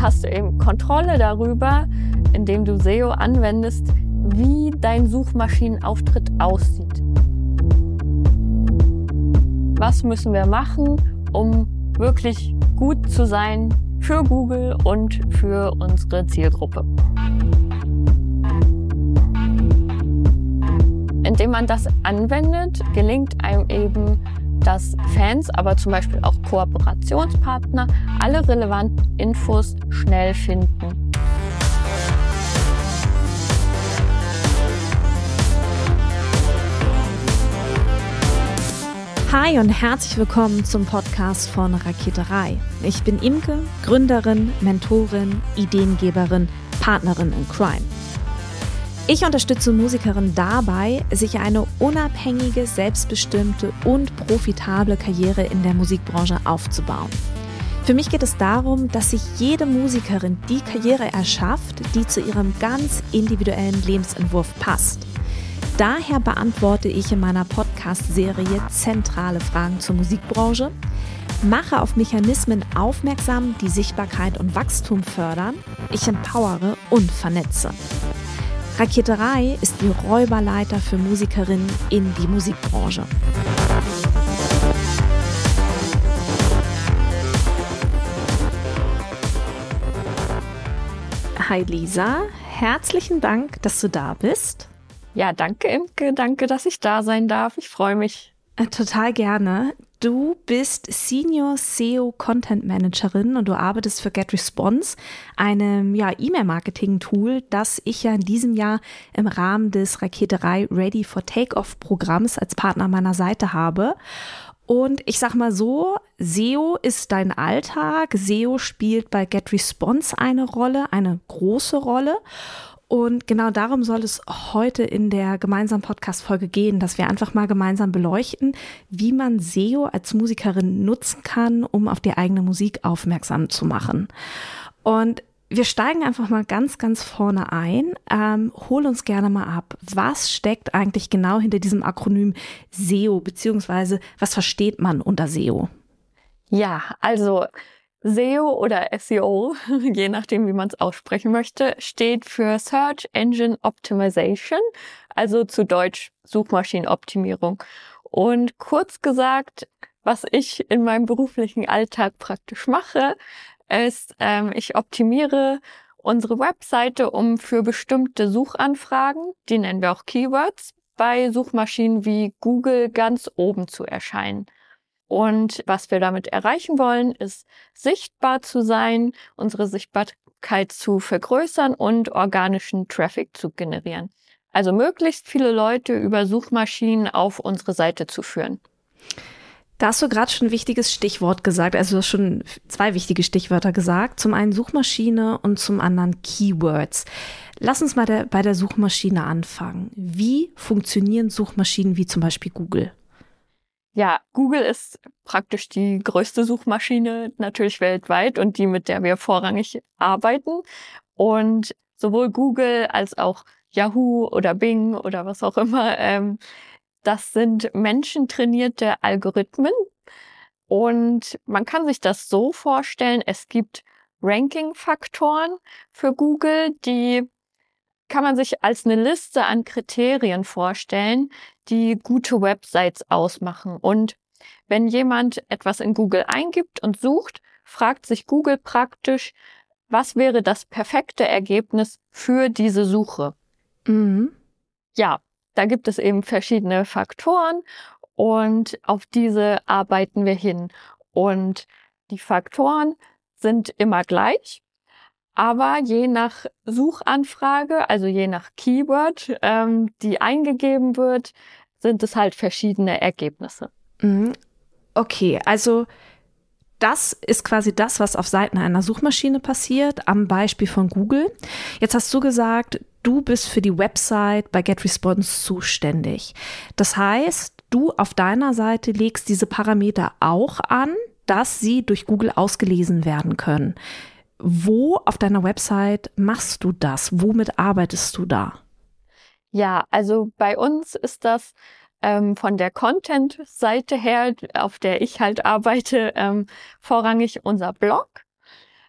hast du eben Kontrolle darüber, indem du SEO anwendest, wie dein Suchmaschinenauftritt aussieht. Was müssen wir machen, um wirklich gut zu sein für Google und für unsere Zielgruppe? Indem man das anwendet, gelingt einem eben, dass Fans, aber zum Beispiel auch Kooperationspartner alle relevanten Infos schnell finden. Hi und herzlich willkommen zum Podcast von Raketerei. Ich bin Imke, Gründerin, Mentorin, Ideengeberin, Partnerin in Crime. Ich unterstütze Musikerinnen dabei, sich eine unabhängige, selbstbestimmte und profitable Karriere in der Musikbranche aufzubauen. Für mich geht es darum, dass sich jede Musikerin die Karriere erschafft, die zu ihrem ganz individuellen Lebensentwurf passt. Daher beantworte ich in meiner Podcast-Serie zentrale Fragen zur Musikbranche, mache auf Mechanismen aufmerksam, die Sichtbarkeit und Wachstum fördern, ich empowere und vernetze. Raketerei ist die Räuberleiter für Musikerinnen in die Musikbranche. Hi Lisa, herzlichen Dank, dass du da bist. Ja, danke Imke, danke, dass ich da sein darf. Ich freue mich. Total gerne. Du bist Senior SEO Content Managerin und du arbeitest für GetResponse, einem E-Mail-Marketing-Tool, das ich ja in diesem Jahr im Rahmen des Raketerei Ready for Takeoff-Programms als Partner an meiner Seite habe. Und ich sag mal so, SEO ist dein Alltag. SEO spielt bei GetResponse eine Rolle, eine große Rolle. Und genau darum soll es heute in der gemeinsamen Podcast-Folge gehen, dass wir einfach mal gemeinsam beleuchten, wie man SEO als Musikerin nutzen kann, um auf die eigene Musik aufmerksam zu machen. Und wir steigen einfach mal ganz, ganz vorne ein. Hol uns gerne mal ab. Was steckt eigentlich genau hinter diesem Akronym SEO, beziehungsweise was versteht man unter SEO? Ja, also SEO oder SEO, je nachdem, wie man es aussprechen möchte, steht für Search Engine Optimization, also zu Deutsch Suchmaschinenoptimierung. Und kurz gesagt, was ich in meinem beruflichen Alltag praktisch mache, ist, ich optimiere unsere Webseite, um für bestimmte Suchanfragen, die nennen wir auch Keywords, bei Suchmaschinen wie Google ganz oben zu erscheinen. Und was wir damit erreichen wollen, ist sichtbar zu sein, unsere Sichtbarkeit zu vergrößern und organischen Traffic zu generieren. Also möglichst viele Leute über Suchmaschinen auf unsere Seite zu führen. Da hast du gerade schon ein wichtiges Stichwort gesagt, also du hast schon 2 wichtige Stichwörter gesagt. Zum einen Suchmaschine und zum anderen Keywords. Lass uns mal bei der Suchmaschine anfangen. Wie funktionieren Suchmaschinen wie zum Beispiel Google? Ja, Google ist praktisch die größte Suchmaschine natürlich weltweit und die, mit der wir vorrangig arbeiten. Und sowohl Google als auch Yahoo oder Bing oder was auch immer, das sind menschentrainierte Algorithmen. Und man kann sich das so vorstellen, es gibt Ranking-Faktoren für Google, die kann man sich als eine Liste an Kriterien vorstellen, die gute Websites ausmachen. Und wenn jemand etwas in Google eingibt und sucht, fragt sich Google praktisch, was wäre das perfekte Ergebnis für diese Suche? Mhm. Ja, da gibt es eben verschiedene Faktoren und auf diese arbeiten wir hin. Und die Faktoren sind immer gleich. Aber je nach Suchanfrage, also je nach Keyword, die eingegeben wird, sind es halt verschiedene Ergebnisse. Okay, also das ist quasi das, was auf Seiten einer Suchmaschine passiert, am Beispiel von Google. Jetzt hast du gesagt, du bist für die Website bei GetResponse zuständig. Das heißt, du auf deiner Seite legst diese Parameter auch an, dass sie durch Google ausgelesen werden können. Wo auf deiner Website machst du das? Womit arbeitest du da? Ja, also bei uns ist das von der Content-Seite her, auf der ich halt arbeite, vorrangig unser Blog.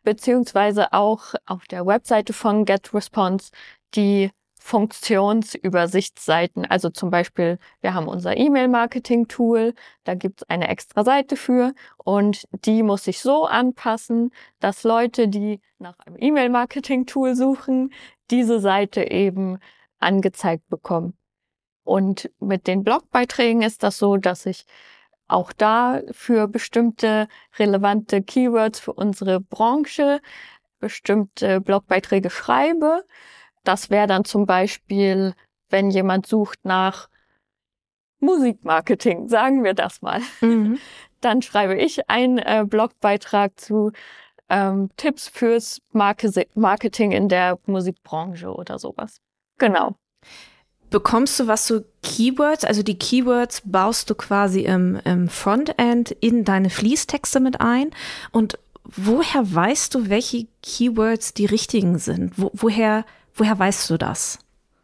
beziehungsweise auch auf der Webseite von GetResponse die Funktionsübersichtsseiten. Also zum Beispiel, wir haben unser E-Mail-Marketing-Tool, da gibt's eine extra Seite für und die muss sich so anpassen, dass Leute, die nach einem E-Mail-Marketing-Tool suchen, diese Seite eben angezeigt bekommen. Und mit den Blogbeiträgen ist das so, dass ich auch da für bestimmte relevante Keywords für unsere Branche bestimmte Blogbeiträge schreibe. Das wäre dann zum Beispiel, wenn jemand sucht nach Musikmarketing, sagen wir das mal. Dann schreibe ich einen Blogbeitrag zu Tipps fürs Marketing in der Musikbranche oder sowas. Genau. Bekommst du was so Keywords, also die Keywords baust du quasi im Frontend in deine Fließtexte mit ein und woher weißt du, welche Keywords die richtigen sind? Woher weißt du das?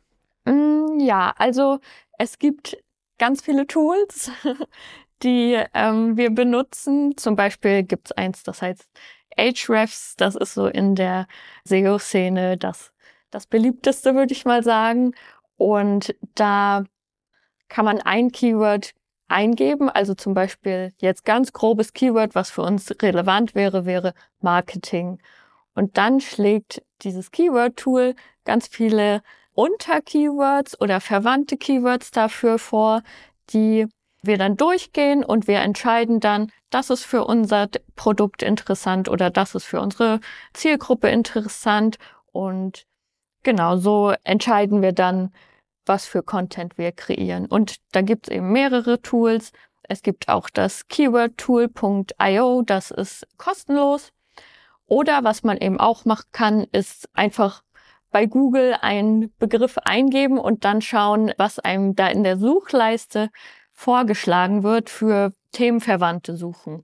Ja, also es gibt ganz viele Tools, die wir benutzen. Zum Beispiel gibt's eins, das heißt Ahrefs. Das ist so in der SEO-Szene das beliebteste, würde ich mal sagen. Und da kann man ein Keyword eingeben. Also zum Beispiel jetzt ganz grobes Keyword, was für uns relevant wäre Marketing. Und dann schlägt dieses Keyword-Tool ganz viele Unterkeywords oder verwandte Keywords dafür vor, die wir dann durchgehen und wir entscheiden dann, das ist für unser Produkt interessant oder das ist für unsere Zielgruppe interessant. Und genau so entscheiden wir dann, was für Content wir kreieren. Und da gibt's eben mehrere Tools. Es gibt auch das keywordtool.io, das ist kostenlos. Oder was man eben auch machen kann, ist einfach bei Google einen Begriff eingeben und dann schauen, was einem da in der Suchleiste vorgeschlagen wird für themenverwandte Suchen.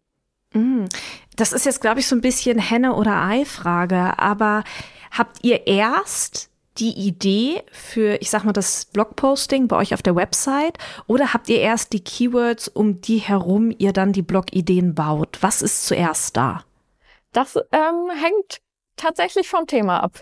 Das ist jetzt, glaube ich, so ein bisschen Henne- oder Ei-Frage, aber habt ihr erst die Idee für, ich sag mal, das Blogposting bei euch auf der Website oder habt ihr erst die Keywords, um die herum ihr dann die Blogideen baut? Was ist zuerst da? Das hängt tatsächlich vom Thema ab.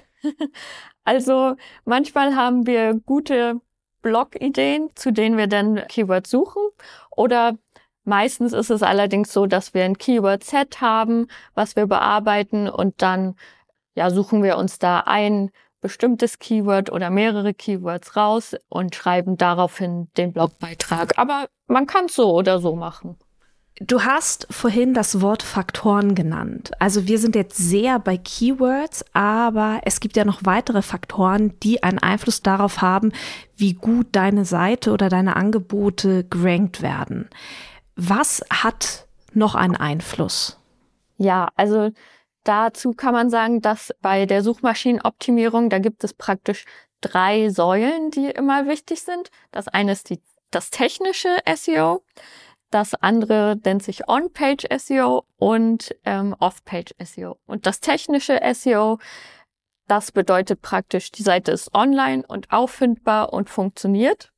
Also manchmal haben wir gute Blog-Ideen, zu denen wir dann Keywords suchen. Oder meistens ist es allerdings so, dass wir ein Keyword-Set haben, was wir bearbeiten und dann suchen wir uns da ein bestimmtes Keyword oder mehrere Keywords raus und schreiben daraufhin den Blogbeitrag. Aber man kann es so oder so machen. Du hast vorhin das Wort Faktoren genannt. Also wir sind jetzt sehr bei Keywords, aber es gibt ja noch weitere Faktoren, die einen Einfluss darauf haben, wie gut deine Seite oder deine Angebote gerankt werden. Was hat noch einen Einfluss? Ja, also dazu kann man sagen, dass bei der Suchmaschinenoptimierung, da gibt es praktisch 3 Säulen, die immer wichtig sind. Das eine ist das technische SEO. Das andere nennt sich On-Page-SEO und Off-Page-SEO. Und das technische SEO, das bedeutet praktisch, die Seite ist online und auffindbar und funktioniert.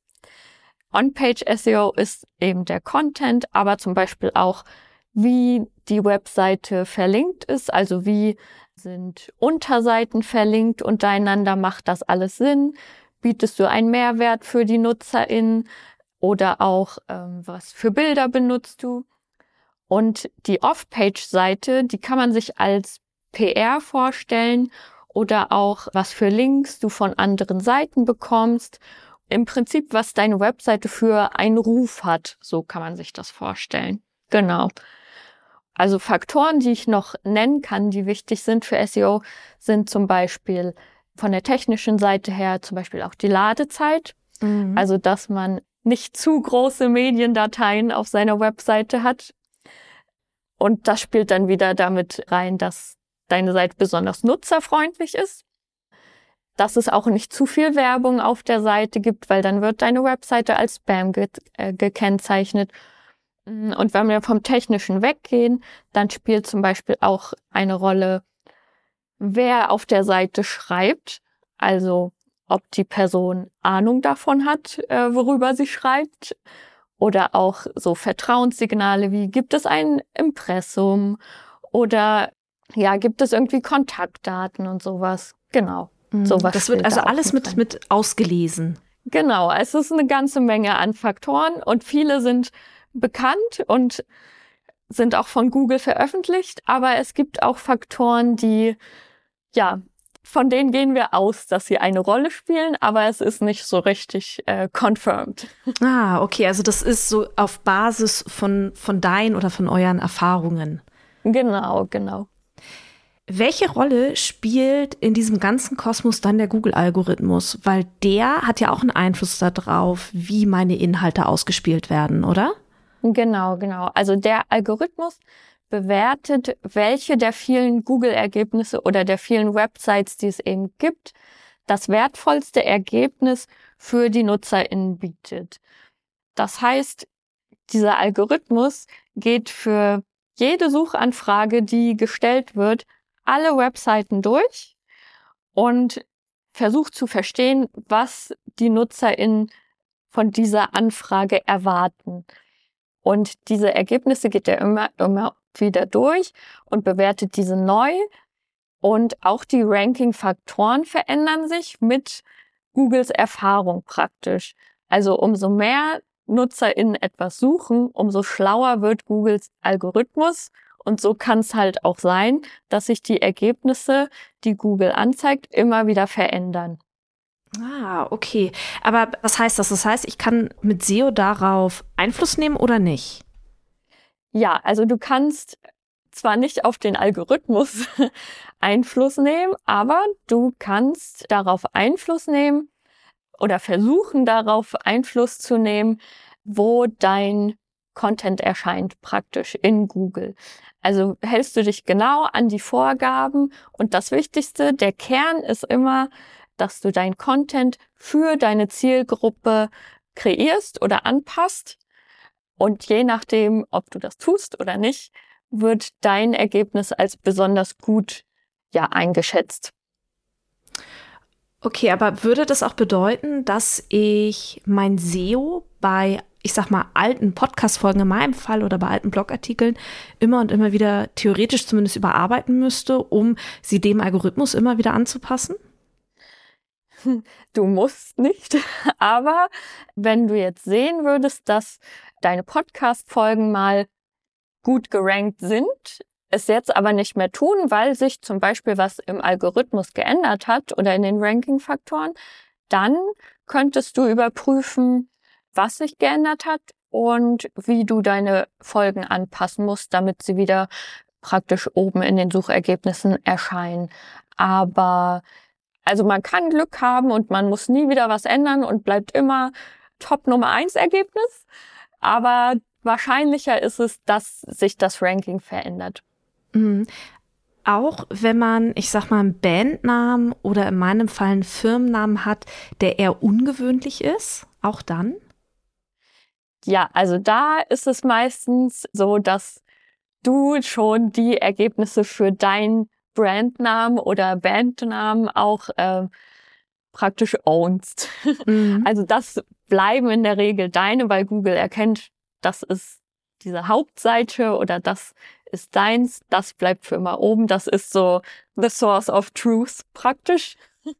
On-Page-SEO ist eben der Content, aber zum Beispiel auch, wie die Webseite verlinkt ist, also wie sind Unterseiten verlinkt untereinander, macht das alles Sinn? Bietest du einen Mehrwert für die NutzerInnen? Oder auch, was für Bilder benutzt du? Und die Off-Page-Seite, die kann man sich als PR vorstellen oder auch, was für Links du von anderen Seiten bekommst. Im Prinzip, was deine Webseite für einen Ruf hat, so kann man sich das vorstellen. Genau. Also Faktoren, die ich noch nennen kann, die wichtig sind für SEO, sind zum Beispiel von der technischen Seite her zum Beispiel auch die Ladezeit. Also, dass man nicht zu große Mediendateien auf seiner Webseite hat. Und das spielt dann wieder damit rein, dass deine Seite besonders nutzerfreundlich ist. Dass es auch nicht zu viel Werbung auf der Seite gibt, weil dann wird deine Webseite als Spam gekennzeichnet. Und wenn wir vom Technischen weggehen, dann spielt zum Beispiel auch eine Rolle, wer auf der Seite schreibt. Also ob die Person Ahnung davon hat, worüber sie schreibt. Oder auch so Vertrauenssignale wie, gibt es ein Impressum? Oder ja, gibt es irgendwie Kontaktdaten und sowas. Genau. Sowas das wird spielt also da auch alles mit ausgelesen. Genau, es ist eine ganze Menge an Faktoren und viele sind bekannt und sind auch von Google veröffentlicht, aber es gibt auch Faktoren, die, ja, von denen gehen wir aus, dass sie eine Rolle spielen, aber es ist nicht so richtig confirmed. Ah, okay, also das ist so auf Basis von deinen oder von euren Erfahrungen. Genau, genau. Welche Rolle spielt in diesem ganzen Kosmos dann der Google-Algorithmus? Weil der hat ja auch einen Einfluss darauf, wie meine Inhalte ausgespielt werden, oder? Genau, genau. Also der Algorithmus bewertet, welche der vielen Google-Ergebnisse oder der vielen Websites, die es eben gibt, das wertvollste Ergebnis für die NutzerInnen bietet. Das heißt, dieser Algorithmus geht für jede Suchanfrage, die gestellt wird, alle Webseiten durch und versucht zu verstehen, was die NutzerInnen von dieser Anfrage erwarten. Und diese Ergebnisse geht er immer wieder durch und bewertet diese neu. Und auch die Ranking-Faktoren verändern sich mit Googles Erfahrung praktisch. Also umso mehr NutzerInnen etwas suchen, umso schlauer wird Googles Algorithmus. Und so kann es halt auch sein, dass sich die Ergebnisse, die Google anzeigt, immer wieder verändern. Ah, okay. Aber was heißt das? Das heißt, ich kann mit SEO darauf Einfluss nehmen oder nicht? Ja, also du kannst zwar nicht auf den Algorithmus Einfluss nehmen, aber du kannst darauf Einfluss nehmen oder versuchen darauf Einfluss zu nehmen, wo dein Content erscheint praktisch in Google. Also hältst du dich genau an die Vorgaben und das Wichtigste, der Kern ist immer, dass du dein Content für deine Zielgruppe kreierst oder anpasst. Und je nachdem, ob du das tust oder nicht, wird dein Ergebnis als besonders gut eingeschätzt. Okay, aber würde das auch bedeuten, dass ich mein SEO bei, ich sag mal, alten Podcast-Folgen in meinem Fall oder bei alten Blogartikeln immer und immer wieder theoretisch zumindest überarbeiten müsste, um sie dem Algorithmus immer wieder anzupassen? Du musst nicht, aber wenn du jetzt sehen würdest, dass deine Podcast-Folgen mal gut gerankt sind, es jetzt aber nicht mehr tun, weil sich zum Beispiel was im Algorithmus geändert hat oder in den Ranking-Faktoren, dann könntest du überprüfen, was sich geändert hat und wie du deine Folgen anpassen musst, damit sie wieder praktisch oben in den Suchergebnissen erscheinen. Aber also man kann Glück haben und man muss nie wieder was ändern und bleibt immer Top Nummer 1 Ergebnis. Aber wahrscheinlicher ist es, dass sich das Ranking verändert. Mhm. Auch wenn man, ich sag mal, einen Bandnamen oder in meinem Fall einen Firmennamen hat, der eher ungewöhnlich ist, auch dann? Ja, also da ist es meistens so, dass du schon die Ergebnisse für deinen Brandnamen oder Bandnamen auch praktisch ownst. Mhm. Also das bleiben in der Regel deine, weil Google erkennt, das ist diese Hauptseite oder das ist deins, das bleibt für immer oben. Das ist so the source of truth praktisch.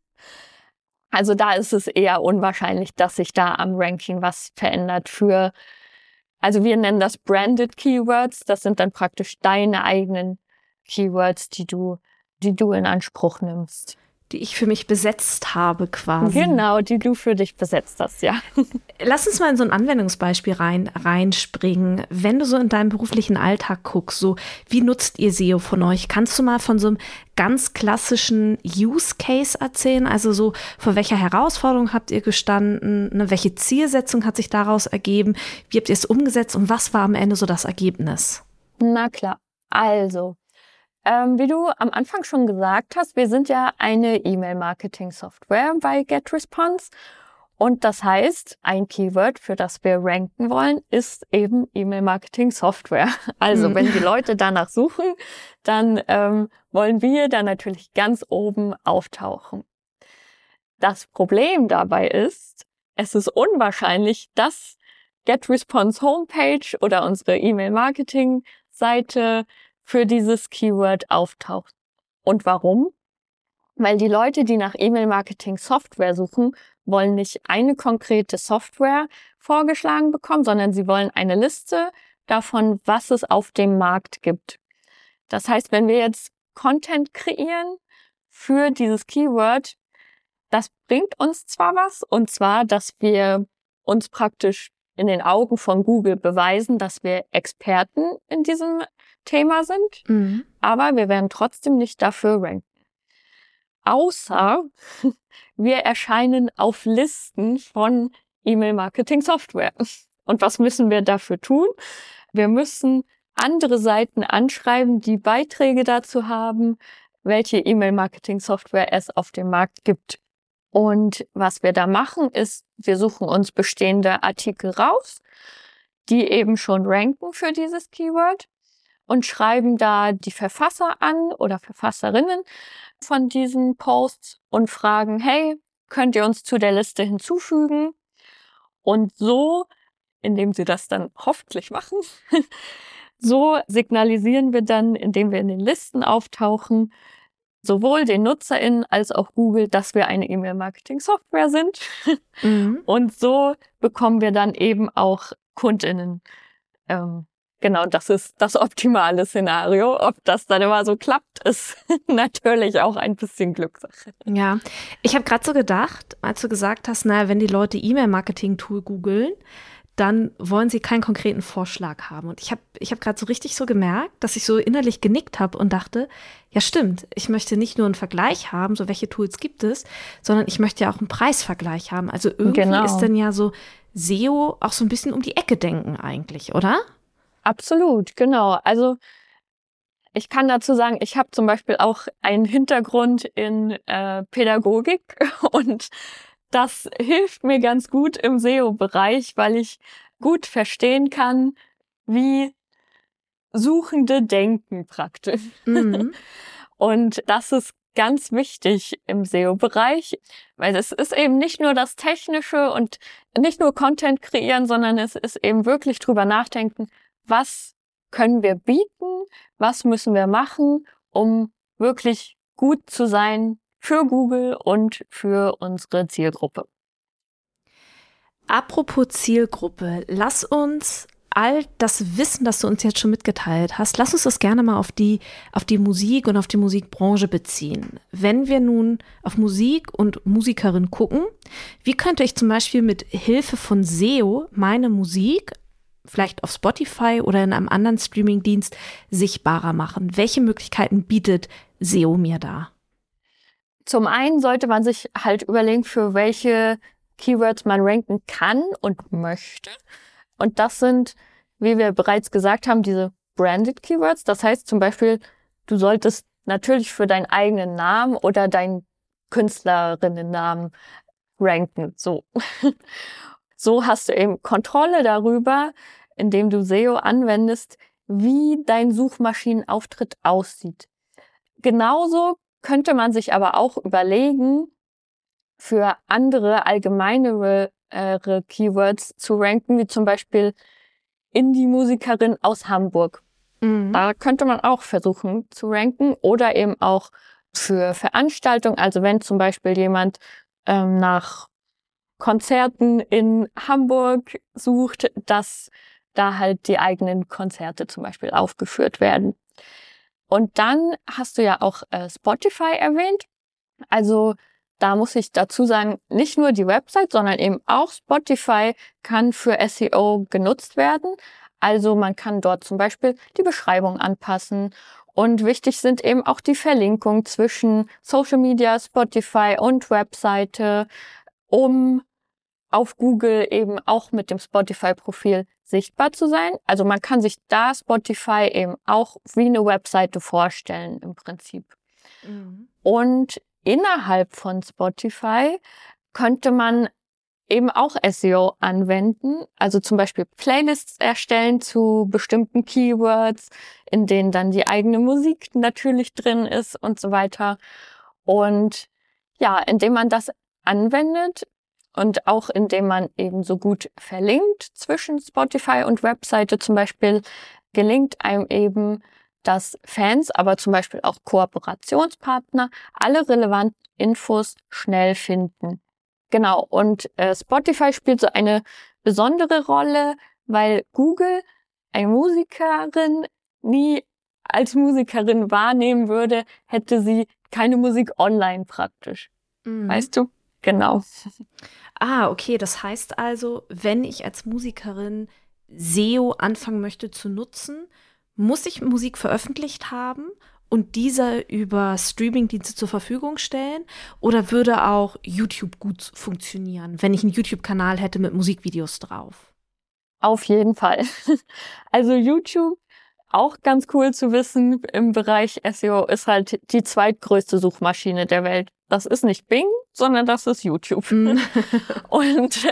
Also da ist es eher unwahrscheinlich, dass sich da am Ranking was verändert für, also wir nennen das Branded Keywords. Das sind dann praktisch deine eigenen Keywords, die du in Anspruch nimmst. Die ich für mich besetzt habe quasi. Genau, die du für dich besetzt hast, ja. Lass uns mal in so ein Anwendungsbeispiel reinspringen. Wenn du so in deinem beruflichen Alltag guckst, so wie nutzt ihr SEO von euch? Kannst du mal von so einem ganz klassischen Use Case erzählen? Also so, vor welcher Herausforderung habt ihr gestanden? Ne, welche Zielsetzung hat sich daraus ergeben? Wie habt ihr es umgesetzt und was war am Ende so das Ergebnis? Na klar, also wie du am Anfang schon gesagt hast, wir sind ja eine E-Mail-Marketing-Software bei GetResponse. Und das heißt, ein Keyword, für das wir ranken wollen, ist eben E-Mail-Marketing-Software. Also wenn die Leute danach suchen, dann wollen wir da natürlich ganz oben auftauchen. Das Problem dabei ist, es ist unwahrscheinlich, dass GetResponse Homepage oder unsere E-Mail-Marketing-Seite für dieses Keyword auftaucht. Und warum? Weil die Leute, die nach E-Mail-Marketing-Software suchen, wollen nicht eine konkrete Software vorgeschlagen bekommen, sondern sie wollen eine Liste davon, was es auf dem Markt gibt. Das heißt, wenn wir jetzt Content kreieren für dieses Keyword, das bringt uns zwar was, und zwar, dass wir uns praktisch in den Augen von Google beweisen, dass wir Experten in diesem Thema sind, aber wir werden trotzdem nicht dafür ranken. Außer wir erscheinen auf Listen von E-Mail-Marketing-Software. Und was müssen wir dafür tun? Wir müssen andere Seiten anschreiben, die Beiträge dazu haben, welche E-Mail-Marketing-Software es auf dem Markt gibt. Und was wir da machen, ist, wir suchen uns bestehende Artikel raus, die eben schon ranken für dieses Keyword und schreiben da die Verfasser an oder Verfasserinnen von diesen Posts und fragen, hey, könnt ihr uns zu der Liste hinzufügen? Und so, indem sie das dann hoffentlich machen, so signalisieren wir dann, indem wir in den Listen auftauchen, sowohl den NutzerInnen als auch Google, dass wir eine E-Mail-Marketing-Software sind. Und so bekommen wir dann eben auch KundInnen. Genau, das ist das optimale Szenario. Ob das dann immer so klappt, ist natürlich auch ein bisschen Glückssache. Ja, ich habe gerade so gedacht, als du gesagt hast, naja, wenn die Leute E-Mail-Marketing-Tool googeln, dann wollen sie keinen konkreten Vorschlag haben. Und ich hab gerade so richtig so gemerkt, dass ich so innerlich genickt habe und dachte, ja stimmt, ich möchte nicht nur einen Vergleich haben, so welche Tools gibt es, sondern ich möchte ja auch einen Preisvergleich haben. Also irgendwie ist dann ja so SEO auch so ein bisschen um die Ecke denken eigentlich, oder? Absolut, genau. Also ich kann dazu sagen, ich habe zum Beispiel auch einen Hintergrund in Pädagogik und das hilft mir ganz gut im SEO-Bereich, weil ich gut verstehen kann, wie Suchende denken praktisch. Und das ist ganz wichtig im SEO-Bereich, weil es ist eben nicht nur das Technische und nicht nur Content kreieren, sondern es ist eben wirklich drüber nachdenken, was können wir bieten, was müssen wir machen, um wirklich gut zu sein für Google und für unsere Zielgruppe. Apropos Zielgruppe, lass uns all das Wissen, das du uns jetzt schon mitgeteilt hast, lass uns das gerne mal auf die Musik und auf die Musikbranche beziehen. Wenn wir nun auf Musik und Musikerinnen gucken, wie könnte ich zum Beispiel mit Hilfe von SEO meine Musik vielleicht auf Spotify oder in einem anderen Streamingdienst sichtbarer machen? Welche Möglichkeiten bietet SEO mir da? Zum einen sollte man sich halt überlegen, für welche Keywords man ranken kann und möchte. Und das sind, wie wir bereits gesagt haben, diese Branded Keywords. Das heißt zum Beispiel, du solltest natürlich für deinen eigenen Namen oder deinen Künstlerinnennamen ranken. So. So hast du eben Kontrolle darüber, indem du SEO anwendest, wie dein Suchmaschinenauftritt aussieht. Genauso könnte man sich aber auch überlegen, für andere allgemeinere Keywords zu ranken, wie zum Beispiel Indie-Musikerin aus Hamburg. Da könnte man auch versuchen zu ranken oder eben auch für Veranstaltungen. Also wenn zum Beispiel jemand nach Konzerten in Hamburg sucht, dass da halt die eigenen Konzerte zum Beispiel aufgeführt werden. Und dann hast du ja auch Spotify erwähnt. Also da muss ich dazu sagen, nicht nur die Website, sondern eben auch Spotify kann für SEO genutzt werden. Also man kann dort zum Beispiel die Beschreibung anpassen. Und wichtig sind eben auch die Verlinkungen zwischen Social Media, Spotify und Webseite, um auf Google eben auch mit dem Spotify-Profil sichtbar zu sein. Also man kann sich da Spotify eben auch wie eine Webseite vorstellen im Prinzip. Und innerhalb von Spotify könnte man eben auch SEO anwenden, also zum Beispiel Playlists erstellen zu bestimmten Keywords, in denen dann die eigene Musik natürlich drin ist und so weiter. Und ja, indem man das anwendet und auch indem man eben so gut verlinkt zwischen Spotify und Webseite zum Beispiel, gelingt einem eben, dass Fans, aber zum Beispiel auch Kooperationspartner, alle relevanten Infos schnell finden. Genau, und Spotify spielt so eine besondere Rolle, weil Google eine Musikerin nie als Musikerin wahrnehmen würde, hätte sie keine Musik online praktisch. Weißt du? Genau. Okay, das heißt also, wenn ich als Musikerin SEO anfangen möchte zu nutzen, muss ich Musik veröffentlicht haben und diese über Streamingdienste zur Verfügung stellen? Oder würde auch YouTube gut funktionieren, wenn ich einen YouTube-Kanal hätte mit Musikvideos drauf? Auf jeden Fall. Also YouTube, auch ganz cool zu wissen, im Bereich SEO ist halt die zweitgrößte Suchmaschine der Welt. Das ist nicht Bing, sondern das ist YouTube. Und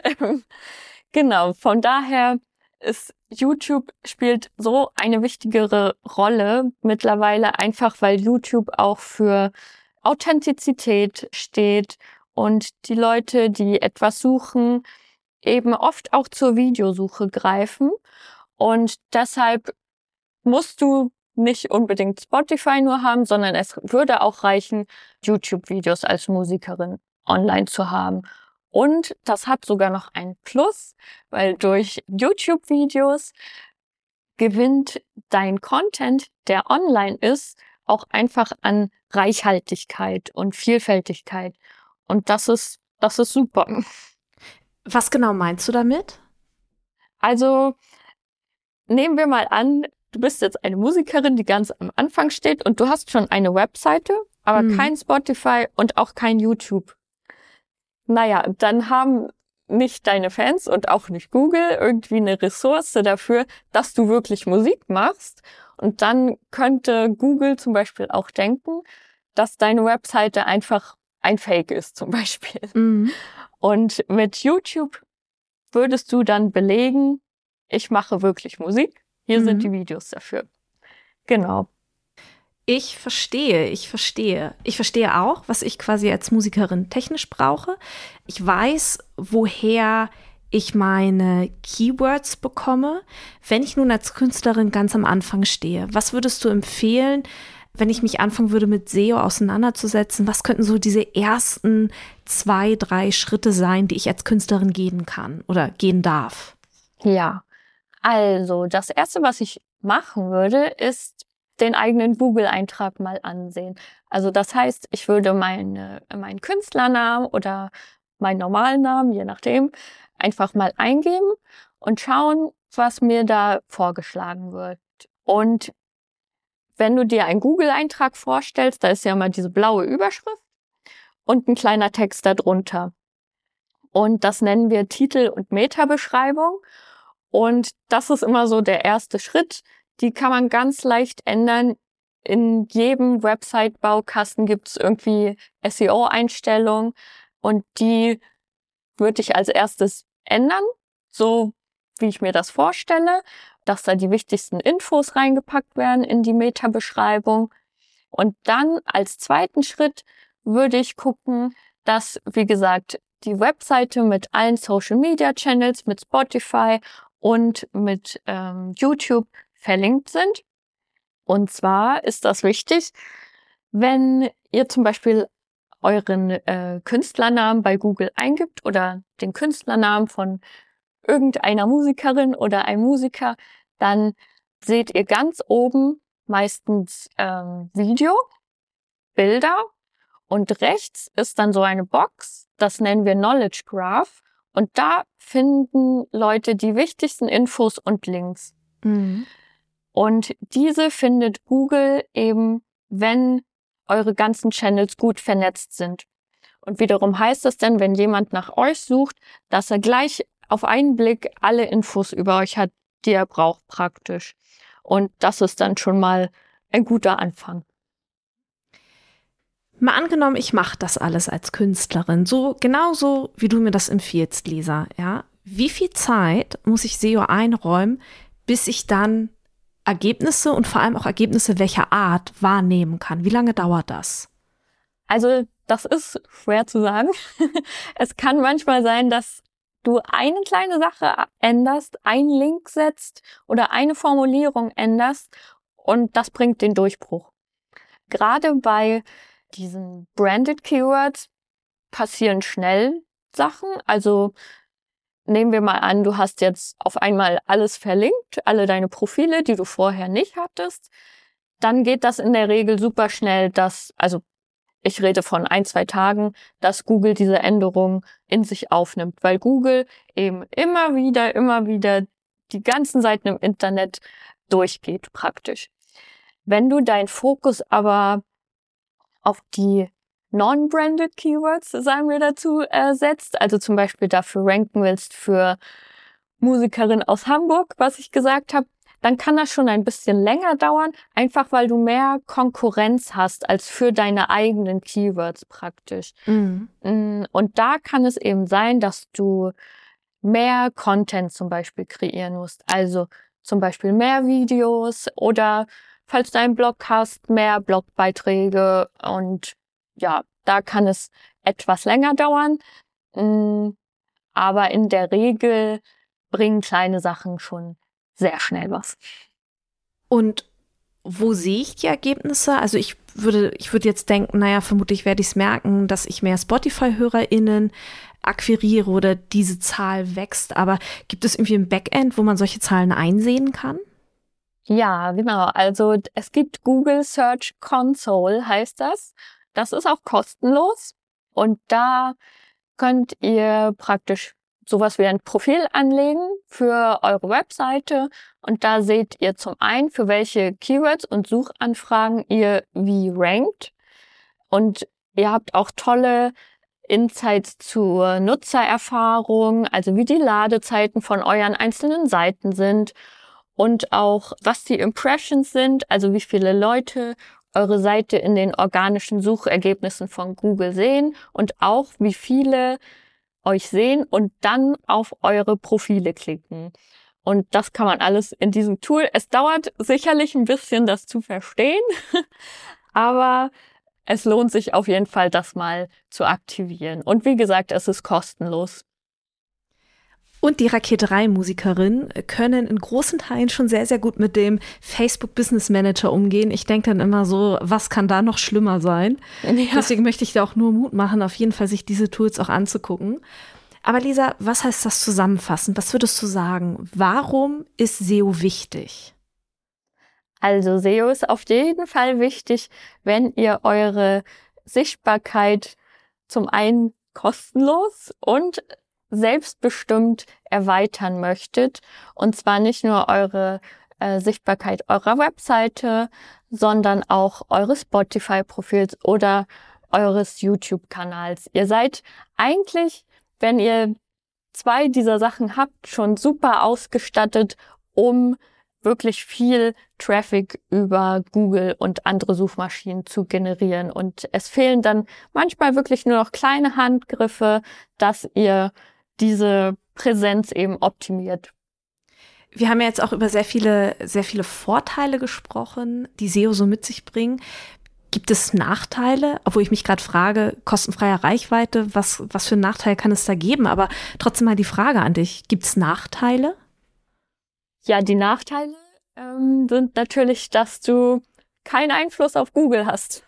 genau, von daher ist YouTube spielt so eine wichtigere Rolle mittlerweile, einfach weil YouTube auch für Authentizität steht und die Leute, die etwas suchen, eben oft auch zur Videosuche greifen. Und deshalb musst du nicht unbedingt Spotify nur haben, sondern es würde auch reichen, YouTube-Videos als Musikerin online zu haben. Und das hat sogar noch ein Plus, weil durch YouTube-Videos gewinnt dein Content, der online ist, auch einfach an Reichhaltigkeit und Vielfältigkeit. Und das ist super. Was genau meinst du damit? Also nehmen wir mal an, du bist jetzt eine Musikerin, die ganz am Anfang steht und du hast schon eine Webseite, aber kein Spotify und auch kein YouTube. Naja, dann haben nicht deine Fans und auch nicht Google irgendwie eine Ressource dafür, dass du wirklich Musik machst. Und dann könnte Google zum Beispiel auch denken, dass deine Webseite einfach ein Fake ist zum Beispiel. Und mit YouTube würdest du dann belegen, ich mache wirklich Musik. Hier sind die Videos dafür. Genau. Ich verstehe. Ich verstehe auch, was ich quasi als Musikerin technisch brauche. Ich weiß, woher ich meine Keywords bekomme. Wenn ich nun als Künstlerin ganz am Anfang stehe, was würdest du empfehlen, wenn ich mich anfangen würde, mit SEO auseinanderzusetzen? Was könnten so diese ersten 2, 3 Schritte sein, die ich als Künstlerin gehen kann oder gehen darf? Ja, also das Erste, was ich machen würde, ist den eigenen Google-Eintrag mal ansehen. Also das heißt, ich würde meinen Künstlernamen oder meinen normalen Namen, je nachdem, einfach mal eingeben und schauen, was mir da vorgeschlagen wird. Und wenn du dir einen Google-Eintrag vorstellst, da ist ja mal diese blaue Überschrift und ein kleiner Text darunter. Und das nennen wir Titel und Meta-Beschreibung. Und das ist immer so der erste Schritt. Die kann man ganz leicht ändern. In jedem Website-Baukasten gibt es irgendwie SEO-Einstellungen und die würde ich als erstes ändern, so wie ich mir das vorstelle, dass da die wichtigsten Infos reingepackt werden in die Meta-Beschreibung. Und dann als zweiten Schritt würde ich gucken, dass, wie gesagt, die Webseite mit allen Social-Media-Channels, mit Spotify und mit YouTube verlinkt sind. Und zwar ist das wichtig, wenn ihr zum Beispiel euren Künstlernamen bei Google eingibt oder den Künstlernamen von irgendeiner Musikerin oder einem Musiker, dann seht ihr ganz oben meistens Video, Bilder und rechts ist dann so eine Box, das nennen wir Knowledge Graph und da finden Leute die wichtigsten Infos und Links. Und diese findet Google eben, wenn eure ganzen Channels gut vernetzt sind. Und wiederum heißt es dann, wenn jemand nach euch sucht, dass er gleich auf einen Blick alle Infos über euch hat, die er braucht praktisch. Und das ist dann schon mal ein guter Anfang. Mal angenommen, ich mache das alles als Künstlerin, so genauso wie du mir das empfiehlst, Lisa. Ja? Wie viel Zeit muss ich SEO einräumen, bis ich dann Ergebnisse und vor allem auch Ergebnisse welcher Art wahrnehmen kann? Wie lange dauert das? Also das ist schwer zu sagen. Es kann manchmal sein, dass du eine kleine Sache änderst, einen Link setzt oder eine Formulierung änderst und das bringt den Durchbruch. Gerade bei diesen Branded Keywords passieren schnell Sachen. Also nehmen wir mal an, du hast jetzt auf einmal alles verlinkt, alle deine Profile, die du vorher nicht hattest. Dann geht das in der Regel super schnell, also ich rede von 1-2 Tagen, dass Google diese Änderung in sich aufnimmt, weil Google eben immer wieder die ganzen Seiten im Internet durchgeht praktisch. Wenn du deinen Fokus aber auf die Non-Branded Keywords, sagen wir dazu, setzt, also zum Beispiel dafür ranken willst für Musikerin aus Hamburg, was ich gesagt habe, dann kann das schon ein bisschen länger dauern, einfach weil du mehr Konkurrenz hast als für deine eigenen Keywords praktisch. Und da kann es eben sein, dass du mehr Content zum Beispiel kreieren musst. Also zum Beispiel mehr Videos oder falls du einen Blog hast, mehr Blogbeiträge. Und ja, da kann es etwas länger dauern. Aber in der Regel bringen kleine Sachen schon sehr schnell was. Und wo sehe ich die Ergebnisse? Also ich würde jetzt denken, naja, vermutlich werde ich es merken, dass ich mehr Spotify-HörerInnen akquiriere oder diese Zahl wächst. Aber gibt es irgendwie ein Backend, wo man solche Zahlen einsehen kann? Ja, genau. Also es gibt Google Search Console, heißt das. Das ist auch kostenlos. Und da könnt ihr praktisch sowas wie ein Profil anlegen für eure Webseite. Und da seht ihr zum einen, für welche Keywords und Suchanfragen ihr wie rankt. Und ihr habt auch tolle Insights zur Nutzererfahrung, also wie die Ladezeiten von euren einzelnen Seiten sind und auch was die Impressions sind, also wie viele Leute eure Seite in den organischen Suchergebnissen von Google sehen und auch wie viele euch sehen und dann auf eure Profile klicken. Und das kann man alles in diesem Tool. Es dauert sicherlich ein bisschen, das zu verstehen, aber es lohnt sich auf jeden Fall, das mal zu aktivieren. Und wie gesagt, es ist kostenlos. Und die Raketerei-Musikerinnen können in großen Teilen schon sehr, sehr gut mit dem Facebook Business Manager umgehen. Ich denke dann immer so, was kann da noch schlimmer sein? Ja. Deswegen möchte ich da auch nur Mut machen, auf jeden Fall sich diese Tools auch anzugucken. Aber Lisa, was heißt das zusammenfassend? Was würdest du sagen? Warum ist SEO wichtig? Also SEO ist auf jeden Fall wichtig, wenn ihr eure Sichtbarkeit zum einen kostenlos und selbstbestimmt erweitern möchtet. Und zwar nicht nur eure Sichtbarkeit eurer Webseite, sondern auch eures Spotify-Profils oder eures YouTube-Kanals. Ihr seid eigentlich, wenn ihr 2 dieser Sachen habt, schon super ausgestattet, um wirklich viel Traffic über Google und andere Suchmaschinen zu generieren. Und es fehlen dann manchmal wirklich nur noch kleine Handgriffe, dass ihr diese Präsenz eben optimiert. Wir haben ja jetzt auch über sehr viele Vorteile gesprochen, die SEO so mit sich bringen. Gibt es Nachteile? Obwohl ich mich gerade frage, kostenfreie Reichweite, was für einen Nachteil kann es da geben? Aber trotzdem mal die Frage an dich, gibt es Nachteile? Ja, die Nachteile sind natürlich, dass du keinen Einfluss auf Google hast.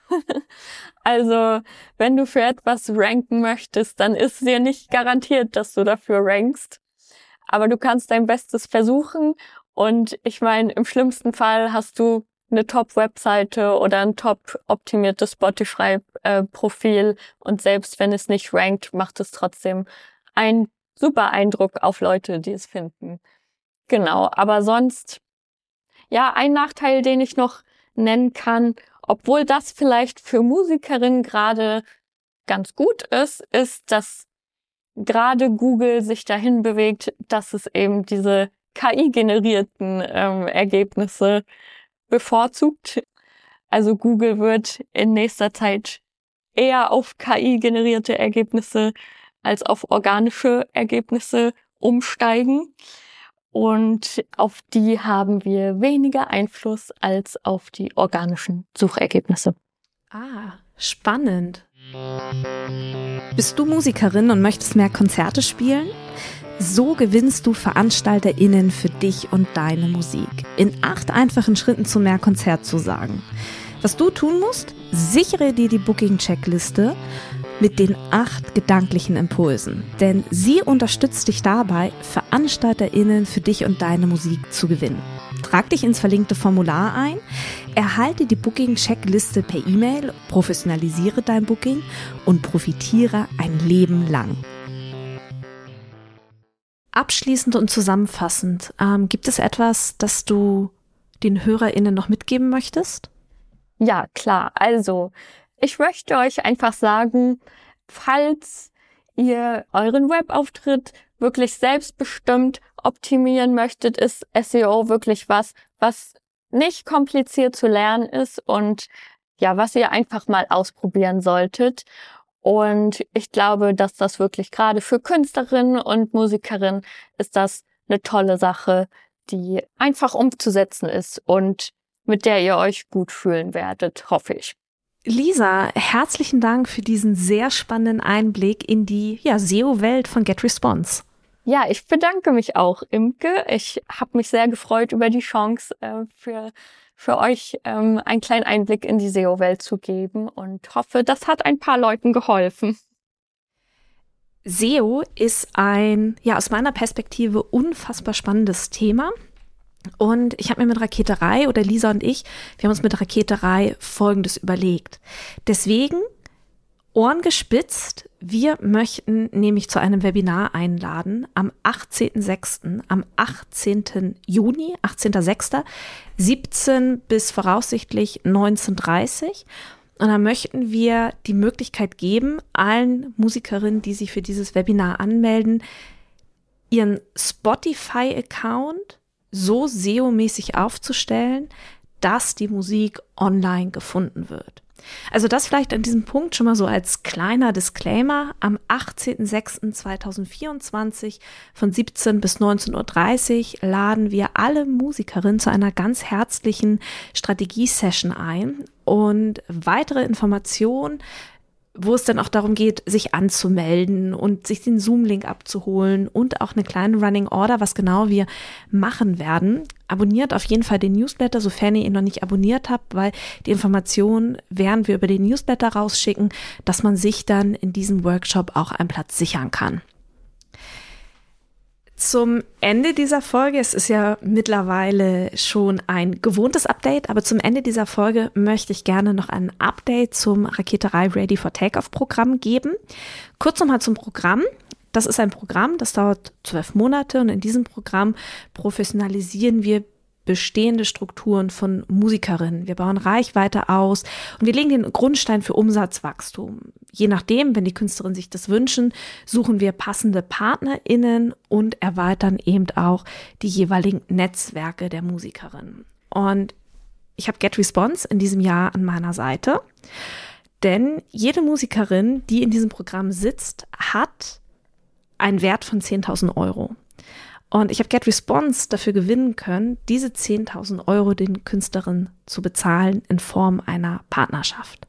Also, wenn du für etwas ranken möchtest, dann ist dir nicht garantiert, dass du dafür rankst. Aber du kannst dein Bestes versuchen. Und ich meine, im schlimmsten Fall hast du eine Top-Webseite oder ein top-optimiertes Spotify-Profil. Und selbst wenn es nicht rankt, macht es trotzdem einen super Eindruck auf Leute, die es finden. Genau, aber sonst, ja, ein Nachteil, den ich noch nennen kann, obwohl das vielleicht für Musikerinnen gerade ganz gut ist, dass gerade Google sich dahin bewegt, dass es eben diese KI-generierten Ergebnisse bevorzugt. Also Google wird in nächster Zeit eher auf KI-generierte Ergebnisse als auf organische Ergebnisse umsteigen. Und auf die haben wir weniger Einfluss als auf die organischen Suchergebnisse. Ah, spannend. Bist du Musikerin und möchtest mehr Konzerte spielen? So gewinnst du VeranstalterInnen für dich und deine Musik. In 8 einfachen Schritten zu mehr Konzertzusagen. Was du tun musst, sichere dir die Booking-Checkliste mit den 8 gedanklichen Impulsen. Denn sie unterstützt dich dabei, VeranstalterInnen für dich und deine Musik zu gewinnen. Trag dich ins verlinkte Formular ein, erhalte die Booking-Checkliste per E-Mail, professionalisiere dein Booking und profitiere ein Leben lang. Abschließend und zusammenfassend, gibt es etwas, das du den HörerInnen noch mitgeben möchtest? Ja, klar. Also, ich möchte euch einfach sagen, falls ihr euren Webauftritt wirklich selbstbestimmt optimieren möchtet, ist SEO wirklich was nicht kompliziert zu lernen ist und ja, was ihr einfach mal ausprobieren solltet. Und ich glaube, dass das wirklich gerade für Künstlerinnen und Musikerinnen ist das eine tolle Sache, die einfach umzusetzen ist und mit der ihr euch gut fühlen werdet, hoffe ich. Lisa, herzlichen Dank für diesen sehr spannenden Einblick in die SEO-Welt von GetResponse. Ja, ich bedanke mich auch, Imke. Ich habe mich sehr gefreut über die Chance, für euch einen kleinen Einblick in die SEO-Welt zu geben und hoffe, das hat ein paar Leuten geholfen. SEO ist ein, aus meiner Perspektive unfassbar spannendes Thema. Und ich habe mir mit Raketerei, oder Lisa und ich, wir haben uns mit Raketerei Folgendes überlegt. Deswegen Ohren gespitzt, wir möchten nämlich zu einem Webinar einladen am 18.06., am 18. Juni, 18.06., 17 bis voraussichtlich 19.30 Und dann möchten wir die Möglichkeit geben, allen Musikerinnen, die sich für dieses Webinar anmelden, ihren Spotify-Account so SEO-mäßig aufzustellen, dass die Musik online gefunden wird. Also das vielleicht an diesem Punkt schon mal so als kleiner Disclaimer. Am 18.06.2024 von 17 bis 19.30 Uhr laden wir alle Musikerinnen zu einer ganz herzlichen Strategie-Session ein und weitere Informationen, wo es dann auch darum geht, sich anzumelden und sich den Zoom-Link abzuholen und auch eine kleine Running Order, was genau wir machen werden. Abonniert auf jeden Fall den Newsletter, sofern ihr ihn noch nicht abonniert habt, weil die Informationen werden wir über den Newsletter rausschicken, dass man sich dann in diesem Workshop auch einen Platz sichern kann. Zum Ende dieser Folge, es ist ja mittlerweile schon ein gewohntes Update, aber zum Ende dieser Folge möchte ich gerne noch ein Update zum Raketerei Ready for Takeoff Programm geben. Kurz nochmal zum Programm. Das ist ein Programm, das dauert 12 Monate und in diesem Programm professionalisieren wir bestehende Strukturen von Musikerinnen. Wir bauen Reichweite aus und wir legen den Grundstein für Umsatzwachstum. Je nachdem, wenn die Künstlerinnen sich das wünschen, suchen wir passende PartnerInnen und erweitern eben auch die jeweiligen Netzwerke der Musikerinnen. Und ich habe GetResponse in diesem Jahr an meiner Seite, denn jede Musikerin, die in diesem Programm sitzt, hat einen Wert von 10.000 Euro. Und ich habe GetResponse dafür gewinnen können, diese 10.000 Euro den Künstlerinnen zu bezahlen in Form einer Partnerschaft.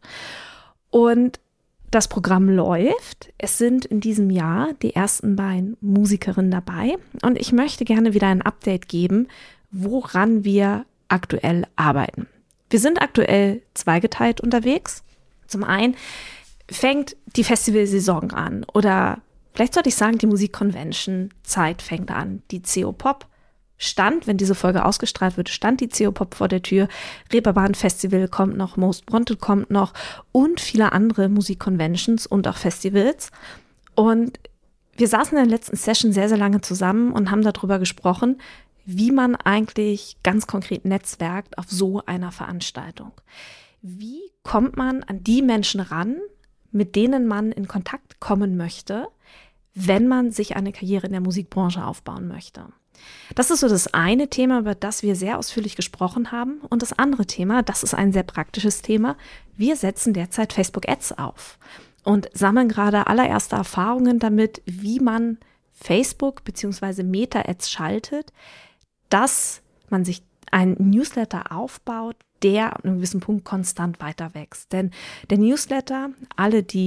Und das Programm läuft. Es sind in diesem Jahr die ersten beiden Musikerinnen dabei. Und ich möchte gerne wieder ein Update geben, woran wir aktuell arbeiten. Wir sind aktuell zweigeteilt unterwegs. Zum einen fängt die Festivalsaison an oder vielleicht sollte ich sagen, die Musikconvention-Zeit fängt an. Die CO-Pop stand, wenn diese Folge ausgestrahlt wird, stand die CO-Pop vor der Tür. Reeperbahn Festival kommt noch, Most Wanted kommt noch und viele andere Musikconventions und auch Festivals. Und wir saßen in der letzten Session sehr, sehr lange zusammen und haben darüber gesprochen, wie man eigentlich ganz konkret netzwerkt auf so einer Veranstaltung. Wie kommt man an die Menschen ran, mit denen man in Kontakt kommen möchte, wenn man sich eine Karriere in der Musikbranche aufbauen möchte. Das ist so das eine Thema, über das wir sehr ausführlich gesprochen haben. Und das andere Thema, das ist ein sehr praktisches Thema. Wir setzen derzeit Facebook Ads auf und sammeln gerade allererste Erfahrungen damit, wie man Facebook bzw. Meta Ads schaltet, dass man sich einen Newsletter aufbaut, der an einem gewissen Punkt konstant weiter wächst. Denn der Newsletter, alle, die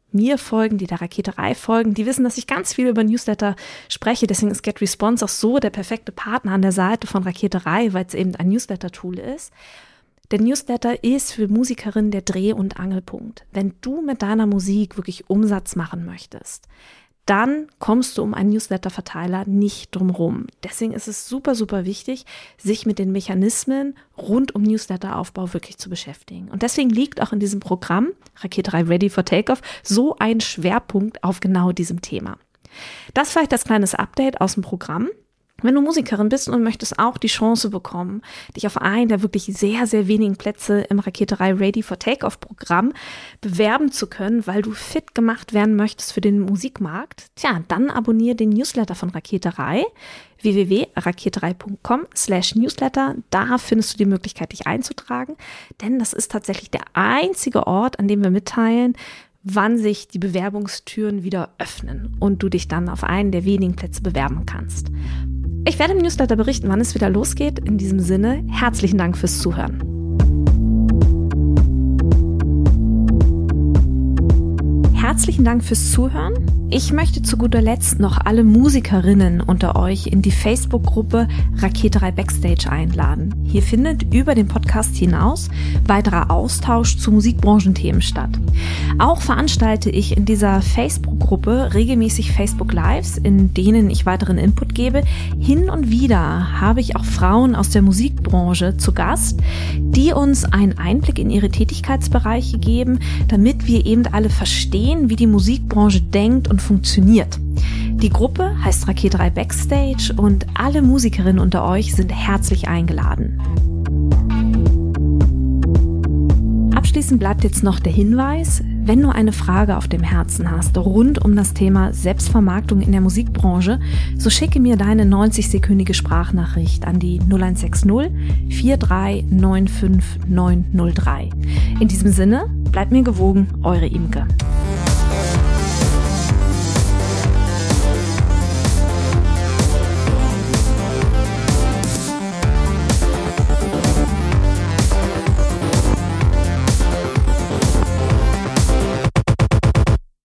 mir folgen, die der Raketerei folgen, die wissen, dass ich ganz viel über Newsletter spreche. Deswegen ist GetResponse auch so der perfekte Partner an der Seite von Raketerei, weil es eben ein Newsletter-Tool ist. Der Newsletter ist für Musikerinnen der Dreh- und Angelpunkt. Wenn du mit deiner Musik wirklich Umsatz machen möchtest, dann kommst du um einen Newsletter-Verteiler nicht drumherum. Deswegen ist es super, super wichtig, sich mit den Mechanismen rund um Newsletter-Aufbau wirklich zu beschäftigen. Und deswegen liegt auch in diesem Programm Raketerei Ready for Takeoff so ein Schwerpunkt auf genau diesem Thema. Das vielleicht als kleines Update aus dem Programm. Wenn du Musikerin bist und möchtest auch die Chance bekommen, dich auf einen der wirklich sehr, sehr wenigen Plätze im Raketerei Ready for Takeoff Programm bewerben zu können, weil du fit gemacht werden möchtest für den Musikmarkt, dann abonniere den Newsletter von Raketerei, www.raketerei.com/Newsletter. Da findest du die Möglichkeit, dich einzutragen, denn das ist tatsächlich der einzige Ort, an dem wir mitteilen, wann sich die Bewerbungstüren wieder öffnen und du dich dann auf einen der wenigen Plätze bewerben kannst. Ich werde im Newsletter berichten, wann es wieder losgeht. In diesem Sinne, herzlichen Dank fürs Zuhören. Herzlichen Dank fürs Zuhören. Ich möchte zu guter Letzt noch alle Musikerinnen unter euch in die Facebook-Gruppe Raketerei Backstage einladen. Hier findet über den Podcast hinaus weiterer Austausch zu Musikbranchenthemen statt. Auch veranstalte ich in dieser Facebook-Gruppe regelmäßig Facebook-Lives, in denen ich weiteren Input gebe. Hin und wieder habe ich auch Frauen aus der Musikbranche zu Gast, die uns einen Einblick in ihre Tätigkeitsbereiche geben, damit wir eben alle verstehen, wie die Musikbranche denkt und funktioniert. Die Gruppe heißt Raketerei Backstage und alle Musikerinnen unter euch sind herzlich eingeladen. Abschließend bleibt jetzt noch der Hinweis, wenn du eine Frage auf dem Herzen hast rund um das Thema Selbstvermarktung in der Musikbranche, so schicke mir deine 90-sekündige Sprachnachricht an die 0160 4395903. In diesem Sinne, bleibt mir gewogen, eure Imke.